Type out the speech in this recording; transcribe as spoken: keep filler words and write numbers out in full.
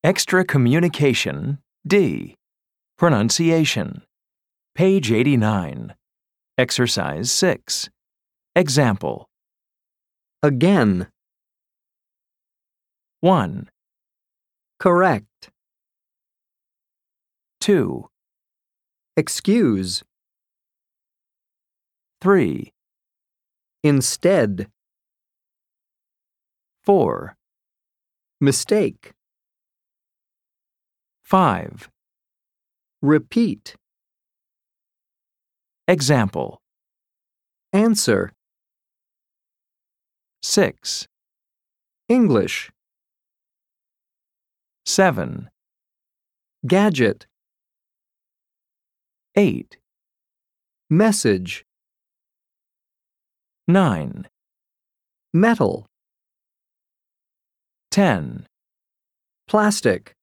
Extra Communication, D. Pronunciation. Page eighty-nine. Exercise six. Example. Again. one, Correct. two, Excuse. three, Instead. four, Mistake. five. Repeat. Example. Answer. six, English. seven, Gadget. eight, Message. nine, Metal. ten. Plastic.